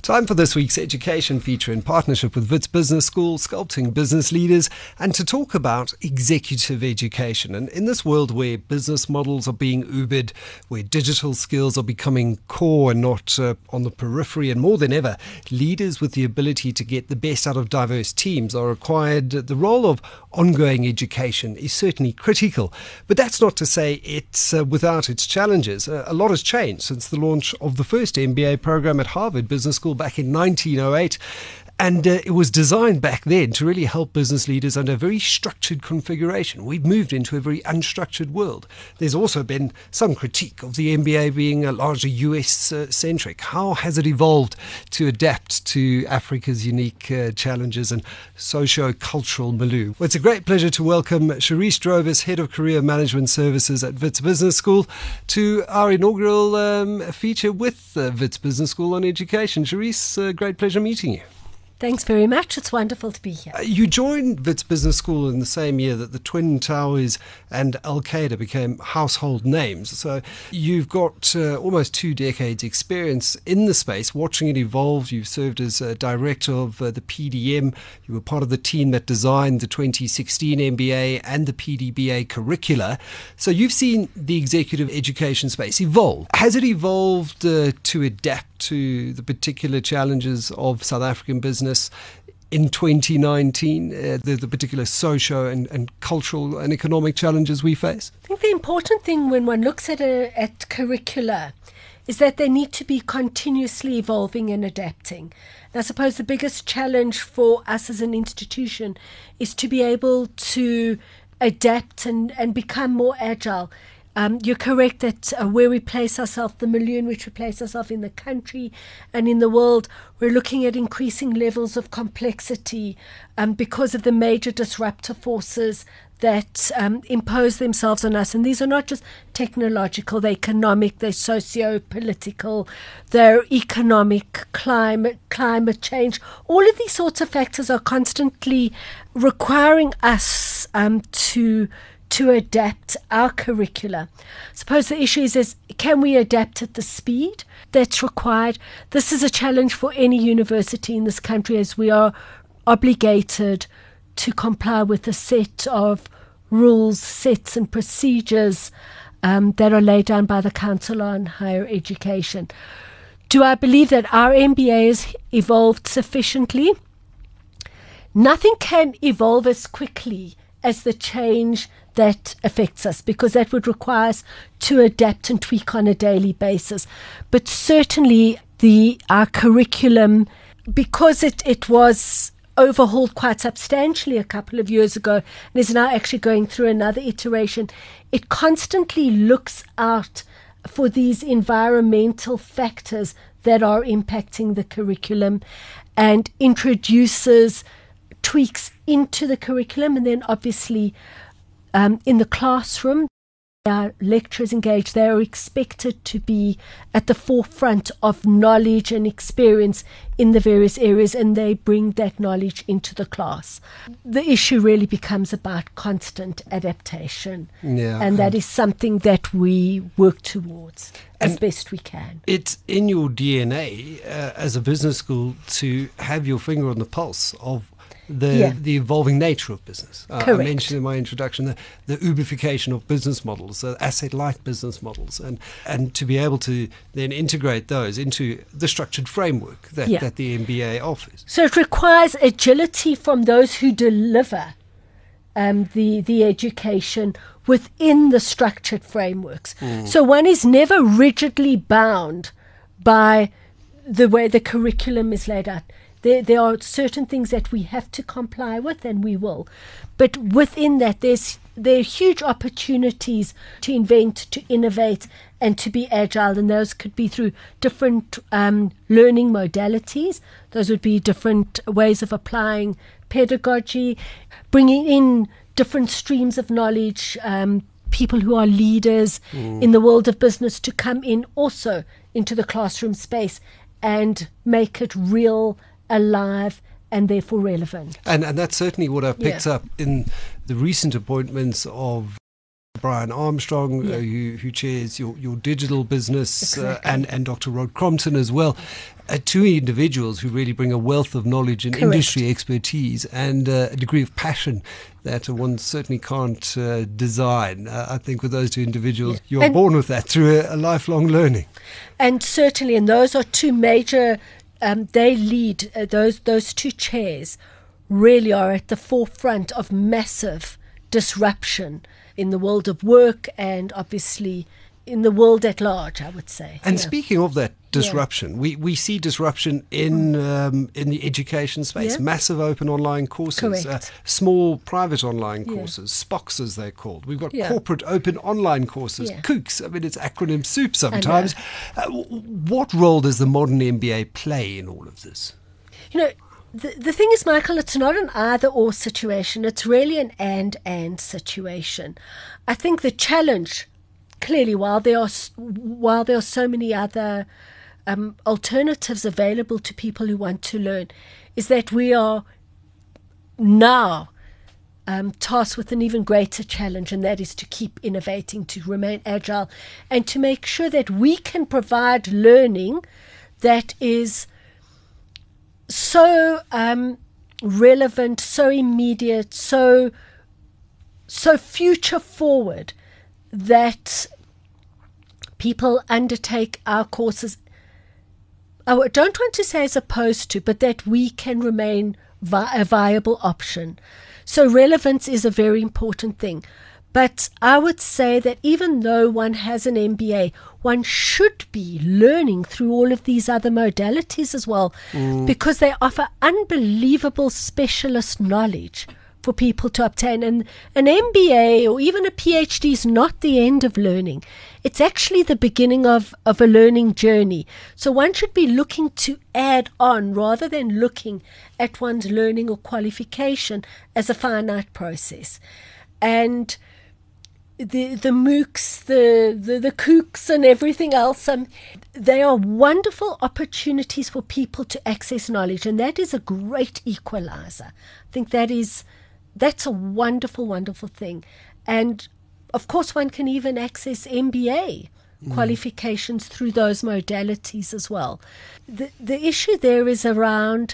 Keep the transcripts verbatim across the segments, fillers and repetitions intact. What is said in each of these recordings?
Time for this week's education feature in partnership with Wits Business School, sculpting business leaders, and to talk about executive education. And in this world where business models are being Ubered, where digital skills are becoming core and not uh, on the periphery, and more than ever, leaders with the ability to get the best out of diverse teams are required. The role of ongoing education is certainly critical. But that's not to say it's uh, without its challenges. Uh, a lot has changed since the launch of the first M B A program at Harvard Business School back in nineteen oh eight. And uh, it was designed back then to really help business leaders under a very structured configuration. We've moved into a very unstructured world. There's also been some critique of the M B A being a largely U S-centric. How has it evolved to adapt to Africa's unique uh, challenges and socio-cultural milieu? Well, it's a great pleasure to welcome Cherise Drovis, Head of Career Management Services at Wits Business School, to our inaugural um, feature with uh, Wits Business School on education. Cherise, uh, great pleasure meeting you. Thanks very much. It's wonderful to be here. Uh, you joined Wits Business School in the same year that the Twin Towers and Al-Qaeda became household names. So you've got uh, almost two decades experience in the space, watching it evolve. You've served as uh, director of uh, the P D M. You were part of the team that designed the twenty sixteen M B A and the P D B A curricula. So you've seen the executive education space evolve. Has it evolved uh, to adapt to the particular challenges of South African business in twenty nineteen, uh, the, the particular socio and, and cultural and economic challenges we face? I think the important thing when one looks at a, at curricula is that they need to be continuously evolving and adapting. And I suppose the biggest challenge for us as an institution is to be able to adapt and, and become more agile. Um, you're correct that uh, where we place ourselves, the milieu in which we place ourselves in the country and in the world, we're looking at increasing levels of complexity um, because of the major disruptive forces that um, impose themselves on us. And these are not just technological, they're economic, they're socio-political, they're economic, climate, climate change. All of these sorts of factors are constantly requiring us um, to to adapt our curricula. Suppose the issue is, is can we adapt at the speed that's required? This is a challenge for any university in this country, as we are obligated to comply with a set of rules, sets and procedures um, that are laid down by the Council on Higher Education. Do I believe that our M B A has evolved sufficiently? Nothing can evolve as quickly as the change that affects us, because that would require us to adapt and tweak on a daily basis. But certainly the our curriculum, because it, it was overhauled quite substantially a couple of years ago and is now actually going through another iteration, it constantly looks out for these environmental factors that are impacting the curriculum and introduces tweaks into the curriculum. And then obviously Um, in the classroom, our lecturers engaged, they are expected to be at the forefront of knowledge and experience in the various areas, and they bring that knowledge into the class. The issue really becomes about constant adaptation, yeah, and that is something that we work towards as best we can. It's in your D N A uh, as a business school to have your finger on the pulse of The, yeah. the evolving nature of business. Uh, I Correct. mentioned in my introduction the, the Uberification of business models, uh, asset-light business models, and, and to be able to then integrate those into the structured framework that, yeah. that the M B A offers. So it requires agility from those who deliver um, the, the education within the structured frameworks. Mm. So one is never rigidly bound by the way the curriculum is laid out. There, there are certain things that we have to comply with, and we will. But within that, there's there are huge opportunities to invent, to innovate, and to be agile. And those could be through different um, learning modalities. Those would be different ways of applying pedagogy, bringing in different streams of knowledge, um, people who are leaders mm. in the world of business to come in also into the classroom space and make it real, alive, and therefore relevant. And and that's certainly what I've picked yeah. up in the recent appointments of Brian Armstrong, Yeah. uh, who, who chairs your, your digital business, uh, Exactly. and, and Doctor Rod Crompton as well. Uh, two individuals who really bring a wealth of knowledge and Correct. industry expertise and uh, a degree of passion that one certainly can't uh, design. Uh, I think with those two individuals, you're And- born with that through a, a lifelong learning. And certainly, and those are two major, um, they lead, uh, those those two chairs really are at the forefront of massive disruption in the world of work and obviously in the world at large, I would say. And Yeah. speaking of that disruption, we, we see disruption in um, in the education space. Yeah. Massive open online courses, uh, Correct. small private online Yeah. courses, SPOCs as they're called. We've got Yeah. corporate open online courses, Yeah. COOCs. I mean, it's acronym soup sometimes. Uh, w- what role does the modern M B A play in all of this? You know, the, the thing is, Michael, it's not an either-or situation. It's really an and-and situation. I think the challenge, clearly, while there are s- while there are so many other um, alternatives available to people who want to learn, is that we are now um, tasked with an even greater challenge, and that is to keep innovating, to remain agile, and to make sure that we can provide learning that is so um, relevant, so immediate, so so future forward that people undertake our courses. I don't want to say as opposed to, but that we can remain vi- a viable option. So relevance is a very important thing. But I would say that even though one has an M B A, one should be learning through all of these other modalities as well, because they offer unbelievable specialist knowledge for people to obtain. And an M B A or even a PhD is not the end of learning. It's actually the beginning of, of a learning journey. So one should be looking to add on rather than looking at one's learning or qualification as a finite process. And the the MOOCs, the, the, the COOCs and everything else, um, they are wonderful opportunities for people to access knowledge, and that is a great equalizer. I think that is that's a wonderful, wonderful thing. And of course, one can even access M B A mm. qualifications through those modalities as well. The the issue there is around,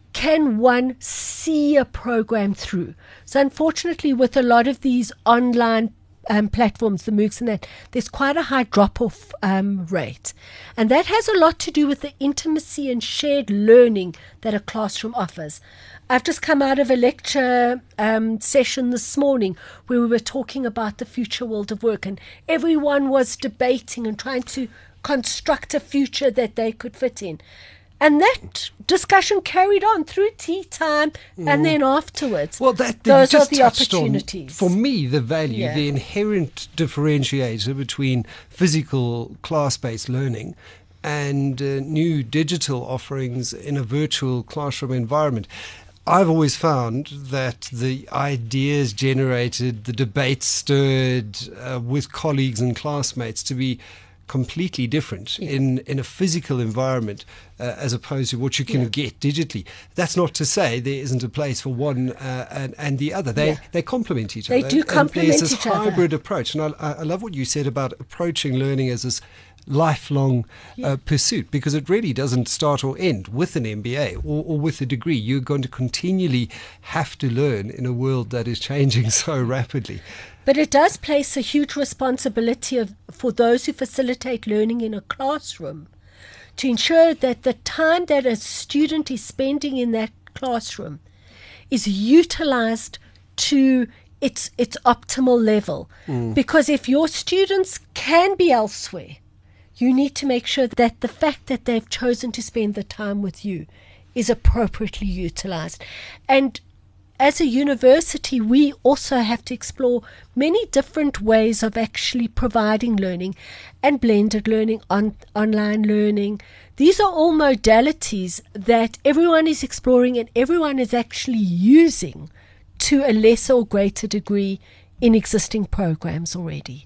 can one see a program through? So unfortunately, with a lot of these online Um, platforms, the MOOCs and that, there's quite a high drop-off um, rate. And that has a lot to do with the intimacy and shared learning that a classroom offers. I've just come out of a lecture um, session this morning where we were talking about the future world of work, and everyone was debating and trying to construct a future that they could fit in. And that discussion carried on through tea time and then afterwards. Well, that Those just are the touched on, opportunities. for me, the value, Yeah. the inherent differentiator between physical class-based learning and uh, new digital offerings in a virtual classroom environment. I've always found that the ideas generated, the debates stirred uh, with colleagues and classmates to be completely different Yeah. in, in a physical environment uh, as opposed to what you can Yeah. get digitally. That's not to say there isn't a place for one uh, and, and the other. They Yeah. they complement each They other. do And complement there's this each other. hybrid approach. And I, I love what you said about approaching learning as this lifelong Yeah. uh, pursuit, because it really doesn't start or end with an M B A or, or with a degree. You're going to continually have to learn in a world that is changing so rapidly. But it does place a huge responsibility of, for those who facilitate learning in a classroom to ensure that the time that a student is spending in that classroom is utilized to its its optimal level. Mm. Because if your students can be elsewhere, you need to make sure that the fact that they've chosen to spend the time with you is appropriately utilized. And as a university, we also have to explore many different ways of actually providing learning and blended learning, on, online learning. These are all modalities that everyone is exploring and everyone is actually using to a lesser or greater degree in existing programs already.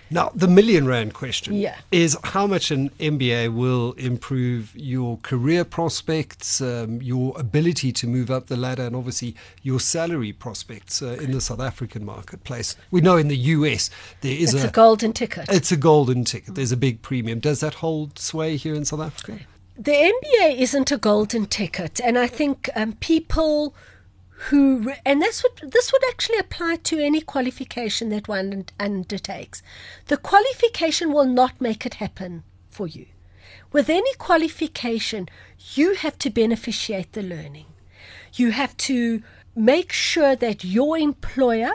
Now, the million rand question Yeah. is how much an M B A will improve your career prospects, um, your ability to move up the ladder, and obviously your salary prospects uh, in the South African marketplace. We know in the U S there is It's a, a, golden ticket. it's a golden ticket. There's a big premium. Does that hold sway here in South Africa? The M B A isn't a golden ticket, and I think um, people who, and that's what this would actually apply to any qualification that one undertakes. The qualification will not make it happen for you. With any qualification, you have to beneficiate the learning. You have to make sure that your employer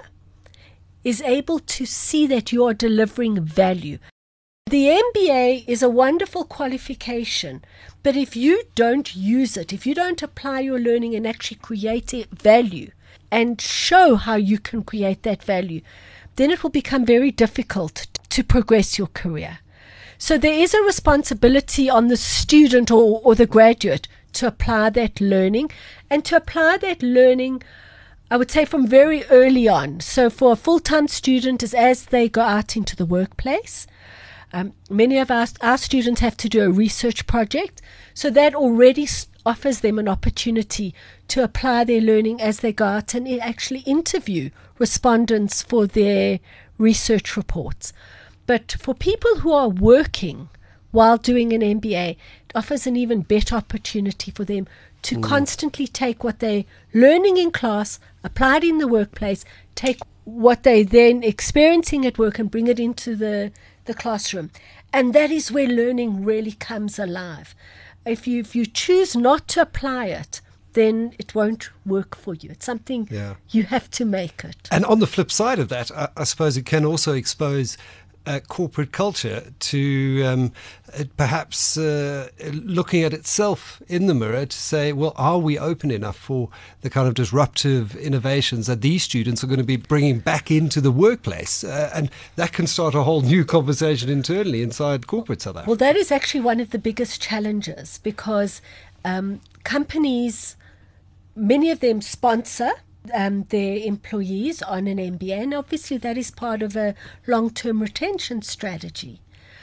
is able to see that you are delivering value. The M B A is a wonderful qualification, but if you don't use it, if you don't apply your learning and actually create value and show how you can create that value, then it will become very difficult to progress your career. So there is a responsibility on the student or, or the graduate to apply that learning, and to apply that learning, I would say, from very early on. So for a full-time student is as they go out into the workplace. Um, many of our, our students have to do a research project, so that already offers them an opportunity to apply their learning as they go out and actually interview respondents for their research reports. But for people who are working while doing an M B A, it offers an even better opportunity for them to mm. constantly take what they're learning in class, apply it in the workplace, take what they're then experiencing at work and bring it into the the classroom. And that is where learning really comes alive. If you if you choose not to apply it, then it won't work for you. It's something yeah. you have to make it. And on the flip side of that, I, I suppose it can also expose uh, corporate culture to um, perhaps uh, looking at itself in the mirror to say, well, are we open enough for the kind of disruptive innovations that these students are going to be bringing back into the workplace? Uh, and that can start a whole new conversation internally inside corporate South Africa. Well, that is actually one of the biggest challenges, because um, companies, many of them sponsor Um, their employees on an M B A, and obviously that is part of a long-term retention strategy.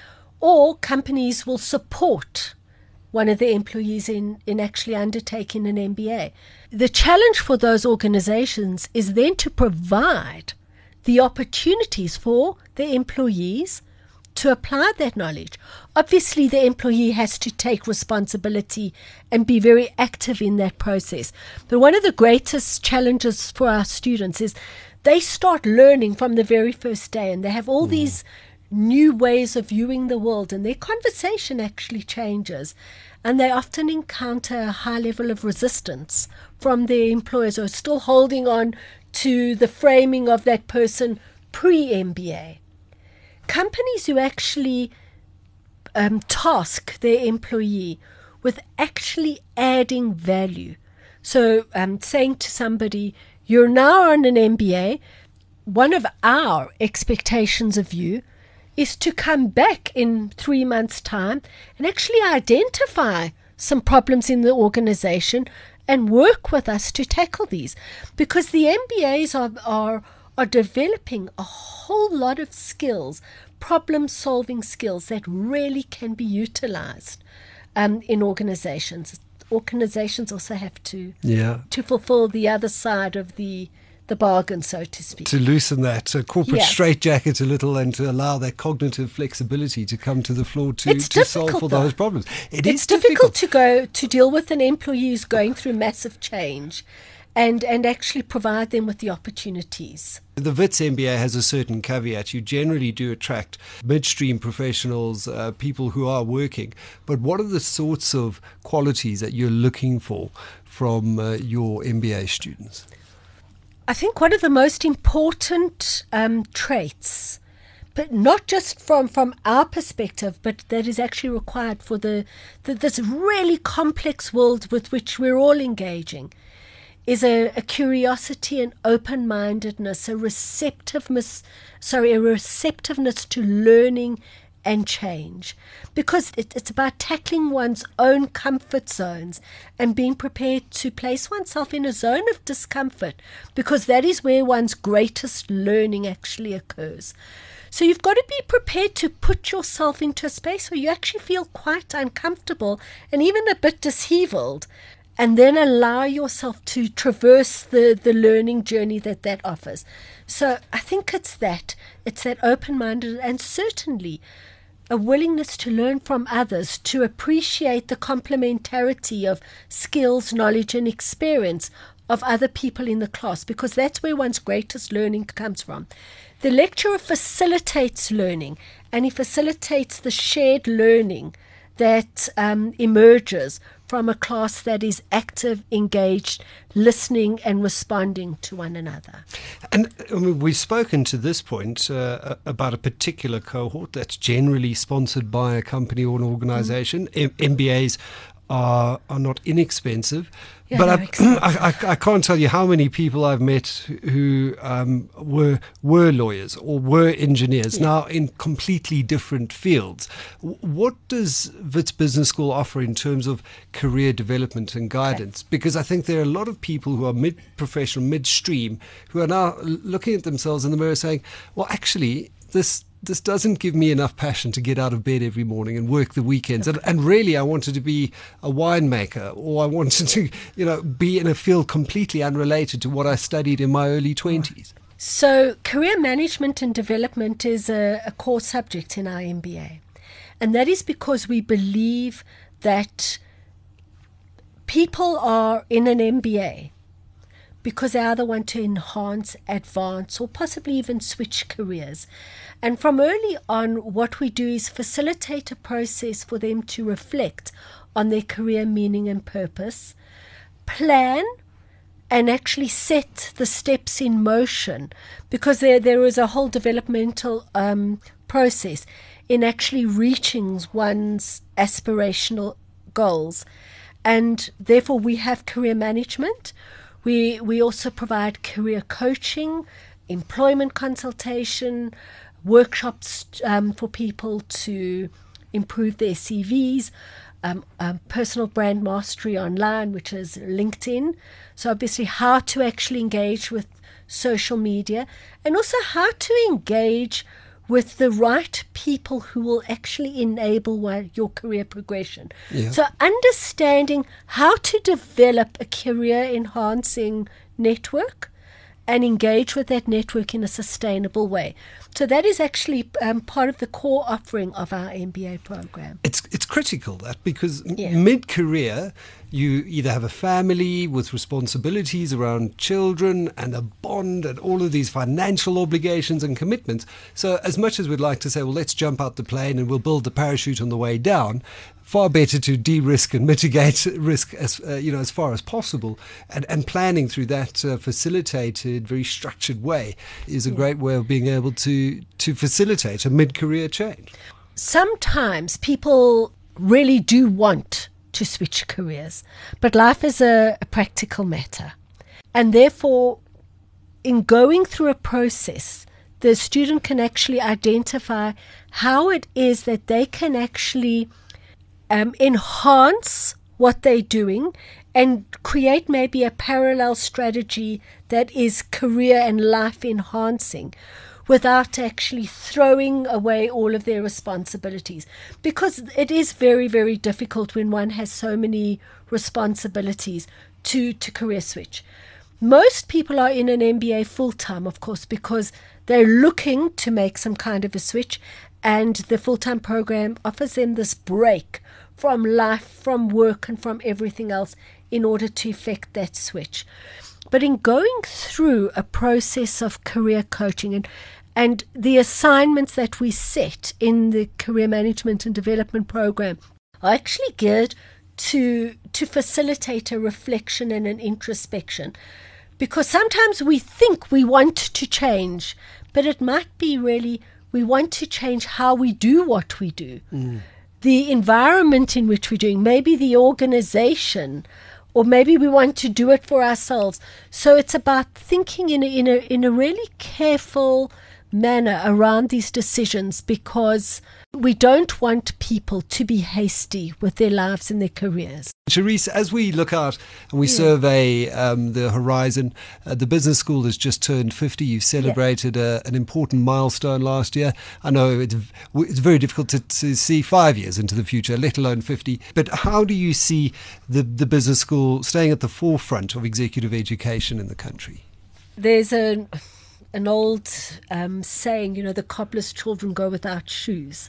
Or companies will support one of their employees in, in actually undertaking an M B A. The challenge for those organizations is then to provide the opportunities for the employees to apply that knowledge. Obviously, the employee has to take responsibility and be very active in that process. But one of the greatest challenges for our students is they start learning from the very first day, and they have all mm. these new ways of viewing the world, and their conversation actually changes. And they often encounter a high level of resistance from their employers, who are still holding on to the framing of that person pre-M B A. Companies who actually um, task their employee with actually adding value. So um, saying to somebody, you're now on an M B A, one of our expectations of you is to come back in three months' time and actually identify some problems in the organization and work with us to tackle these. Because the M B As are, are are developing a whole lot of skills, problem-solving skills that really can be utilized um, in organizations. Organizations also have to yeah. to fulfill the other side of the the bargain, so to speak. To loosen that uh, corporate yeah. straitjacket a little and to allow that cognitive flexibility to come to the floor to, it's to solve for though. those problems. It it's is difficult. difficult to go to deal with an employee who's going through massive change and, and actually provide them with the opportunities. The Wits M B A has a certain caveat. You generally do attract midstream professionals, uh, people who are working. But what are the sorts of qualities that you're looking for from uh, your M B A students? I think one of the most important um, traits, but not just from, from our perspective, but that is actually required for the, the this really complex world with which we're all engaging, is a, a curiosity and open-mindedness, a receptiveness, sorry, a receptiveness to learning and change, because it, it's about tackling one's own comfort zones and being prepared to place oneself in a zone of discomfort, because that is where one's greatest learning actually occurs. So you've got to be prepared to put yourself into a space where you actually feel quite uncomfortable and even a bit disheveled, and then allow yourself to traverse the, the learning journey that that offers. So I think it's that. It's that open-minded and certainly a willingness to learn from others, to appreciate the complementarity of skills, knowledge and experience of other people in the class, because that's where one's greatest learning comes from. The lecturer facilitates learning, and he facilitates the shared learning that um, emerges from a class that is active, engaged, listening and responding to one another. And I mean, we've spoken to this point uh, about a particular cohort that's generally sponsored by a company or an organization. Mm. M- MBAs are, are not inexpensive. Yeah, but I, I, I can't tell you how many people I've met who um, were were lawyers or were engineers, yeah. now in completely different fields. What does Wits Business School offer in terms of career development and guidance? Okay. Because I think there are a lot of people who are mid-professional, midstream, who are now looking at themselves in the mirror saying, well, actually, this this doesn't give me enough passion to get out of bed every morning and work the weekends. Okay. And, and really, I wanted to be a winemaker, or I wanted to, you know, be in a field completely unrelated to what I studied in my early twenties. So career management and development is a, a core subject in our M B A. And that is because we believe that people are in an M B A because they either want to enhance, advance, or possibly even switch careers. And from early on, what we do is facilitate a process for them to reflect on their career meaning and purpose, plan, and actually set the steps in motion, because there there is a whole developmental um, process in actually reaching one's aspirational goals. And therefore, we have career management. We we also provide career coaching, employment consultation, workshops um, for people to improve their C Vs, um, um, personal brand mastery online, which is LinkedIn. So obviously how to actually engage with social media, and also how to engage with the right people who will actually enable one, your career progression. Yeah. So understanding how to develop a career-enhancing network and engage with that network in a sustainable way. So that is actually um, part of the core offering of our M B A program. It's it's critical, that, because yeah. mid-career, you either have a family with responsibilities around children and a bond and all of these financial obligations and commitments. So as much as we'd like to say, well, let's jump out the plane and we'll build the parachute on the way down, far better to de-risk and mitigate risk as uh, you know as far as possible, and, and planning through that uh, facilitated, very structured way is a yeah. great way of being able to to facilitate a mid-career change. Sometimes people really do want to switch careers, but life is a, a practical matter, and therefore in going through a process, the student can actually identify how it is that they can actually Um, enhance what they're doing and create maybe a parallel strategy that is career and life enhancing without actually throwing away all of their responsibilities. Because it is very, very difficult when one has so many responsibilities to, to career switch. Most people are in an M B A full-time, of course, because they're looking to make some kind of a switch, and the full-time program offers them this break from life, from work, and from everything else in order to effect that switch. But in going through a process of career coaching and and the assignments that we set in the career management and development program are actually geared to to facilitate a reflection and an introspection. Because sometimes we think we want to change, but it might be really we want to change how we do what we do. Mm. The environment in which we're doing, maybe the organization, or maybe we want to do it for ourselves. So it's about thinking in a, in a, in a really careful, manner around these decisions, because we don't want people to be hasty with their lives and their careers. Cherise, as we look out and we yeah. survey um, the horizon, uh, the business school has just turned fifty. You've celebrated yeah. a, an important milestone last year. I know it's, it's very difficult to, to see five years into the future, let alone fifty. But how do you see the, the business school staying at the forefront of executive education in the country? There's a... an old um, saying, you know, the cobbler's children go without shoes.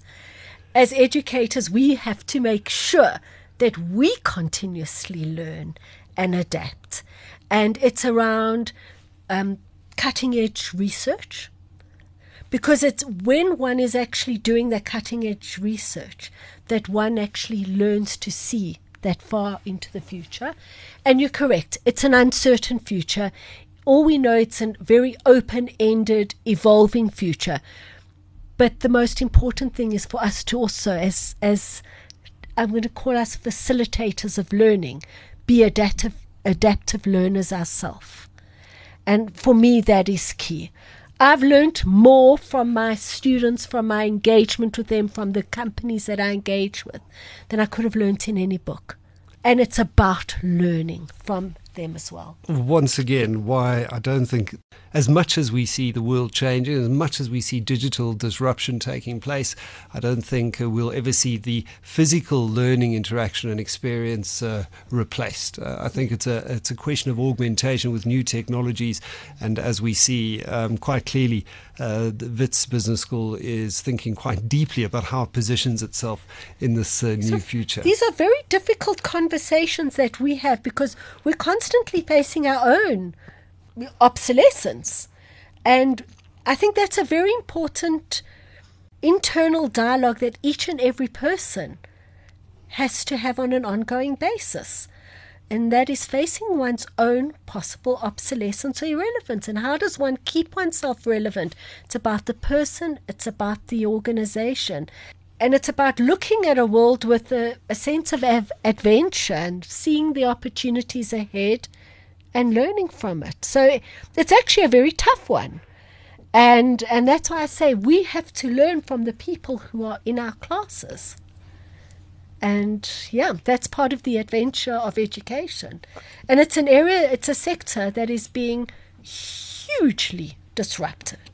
As educators, we have to make sure that we continuously learn and adapt. And it's around um, cutting-edge research, because it's when one is actually doing that cutting-edge research that one actually learns to see that far into the future. And you're correct, it's an uncertain future. All we know, it's a very open-ended, evolving future. But the most important thing is for us to also, as as I'm going to call us facilitators of learning, be adaptive, adaptive learners ourselves. And for me, that is key. I've learned more from my students, from my engagement with them, from the companies that I engage with, than I could have learned in any book. And it's about learning from them as well. Once again, why I don't think, as much as we see the world changing, as much as we see digital disruption taking place, I don't think uh, we'll ever see the physical learning interaction and experience uh, replaced. Uh, I think it's a it's a question of augmentation with new technologies, and as we see um, quite clearly, uh, the Wits Business School is thinking quite deeply about how it positions itself in this uh, new so future. These are very difficult conversations that we have, because we're constantly facing our own obsolescence. And I think that's a very important internal dialogue that each and every person has to have on an ongoing basis. And that is facing one's own possible obsolescence or irrelevance. And how does one keep oneself relevant? It's about the person, it's about the organization. And it's about looking at a world with a, a sense of av- adventure and seeing the opportunities ahead and learning from it. So it's actually a very tough one. And and that's why I say we have to learn from the people who are in our classes. And yeah, that's part of the adventure of education. And it's an area, it's a sector that is being hugely disrupted.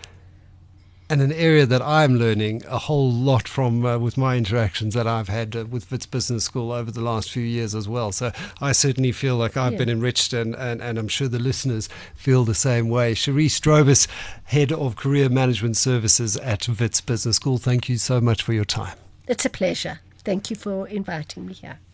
And an area that I'm learning a whole lot from uh, with my interactions that I've had uh, with Wits Business School over the last few years as well. So I certainly feel like I've yeah. been enriched, and, and, and I'm sure the listeners feel the same way. Cherise Strobus, Head of Career Management Services at Wits Business School, thank you so much for your time. It's a pleasure. Thank you for inviting me here.